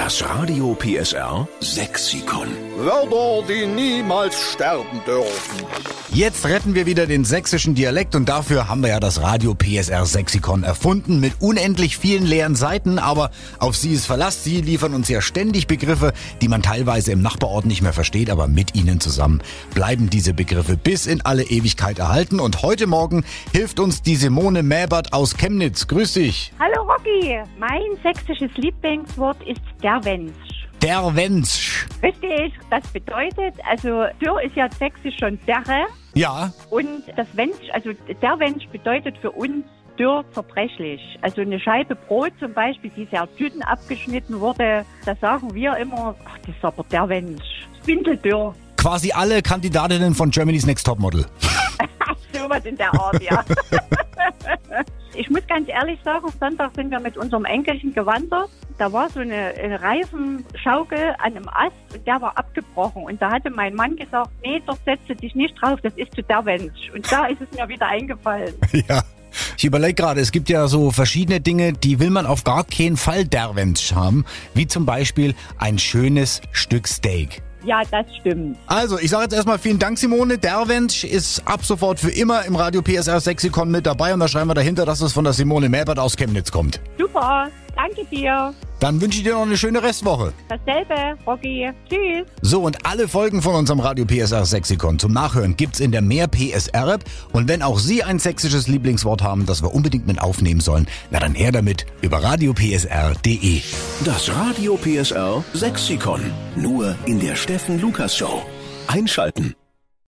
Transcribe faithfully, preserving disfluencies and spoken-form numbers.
Das Radio P S R Sexikon. Wörter, die niemals sterben dürfen. Jetzt retten wir wieder den sächsischen Dialekt und dafür haben wir ja das Radio P S R Sexikon erfunden mit unendlich vielen leeren Seiten, aber auf Sie ist Verlass. Sie liefern uns ja ständig Begriffe, die man teilweise im Nachbarort nicht mehr versteht, aber mit Ihnen zusammen bleiben diese Begriffe bis in alle Ewigkeit erhalten. Und heute Morgen hilft uns die Simone Mäbert aus Chemnitz. Grüß dich. Hallo Rocky, mein sächsisches Lieblingswort ist der Wensch. Der Wensch. Richtig, das bedeutet, also Dürr ist ja sächsisch schon Derre. Ja. Und das Wensch, also der Wensch bedeutet für uns dürr zerbrechlich. Also eine Scheibe Brot zum Beispiel, die sehr dünn abgeschnitten wurde, da sagen wir immer, ach, das ist aber der Wensch. Spindeldürr. Quasi alle Kandidatinnen von Germany's Next Topmodel. So was in der Art, ja. Ich muss ganz ehrlich sagen, Sonntag sind wir mit unserem Enkelchen gewandert. Da war so eine, eine Reifenschaukel an einem Ast und der war abgebrochen. Und da hatte mein Mann gesagt, nee, dort setze dich nicht drauf, das ist zu der Wensch. Und da ist es mir wieder eingefallen. Ja. Ich überlege gerade, es gibt ja so verschiedene Dinge, die will man auf gar keinen Fall der Wensch haben. Wie zum Beispiel ein schönes Stück Steak. Ja, das stimmt. Also, ich sage jetzt erstmal vielen Dank, Simone. Der Wensch ist ab sofort für immer im Radio P S R Sexikon mit dabei und da schreiben wir dahinter, dass es von der Simone Mäbert aus Chemnitz kommt. Super, danke dir. Dann wünsche ich dir noch eine schöne Restwoche. Dasselbe, Rocky. Tschüss. So, und alle Folgen von unserem Radio P S R Sexikon zum Nachhören gibt's in der Mehr P S R App. Und wenn auch Sie ein sächsisches Lieblingswort haben, das wir unbedingt mit aufnehmen sollen, na dann her damit über radio p s r punkt d e. Das Radio P S R Sexikon. Nur in der Steffen Lukas Show. Einschalten.